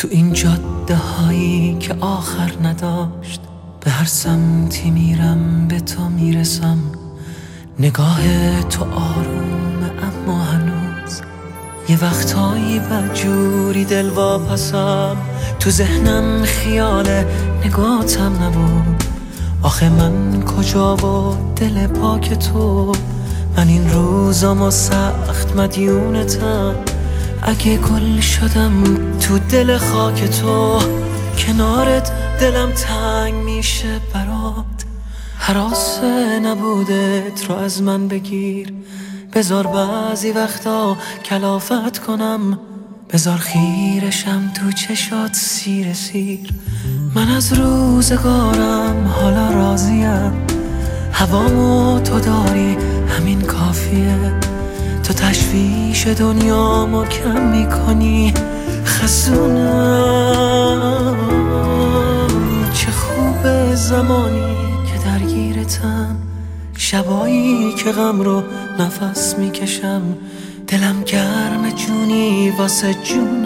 تو این جاده هایی که آخر نداشت، به هر سمتی میرم به تو میرسم. نگاه تو آرومه اما هنوز یه وقتایی بدجوری دل واپسم. تو ذهنم خیال نگاتم نبود، آخه من کجا و دل پاک تو. من این روزامو سخت مدیونتم، اگه گل شدم تو دل خاک تو. کنارت دلم تنگ میشه برات، هراسه نبودت رو از من بگیر. بذار بعضی وقتا کلافت کنم، بذار خیرشم تو چشات سیر سیر. من از روزگارم حالا راضیم، هوامو تو داری همین کافیه. تو تشویش دنیامو کم میکنی، خستونم. چه خوب زمانی که درگیرتم، شبایی که غم رو نفس میکشم. دلم گرم جونی واسه جونم.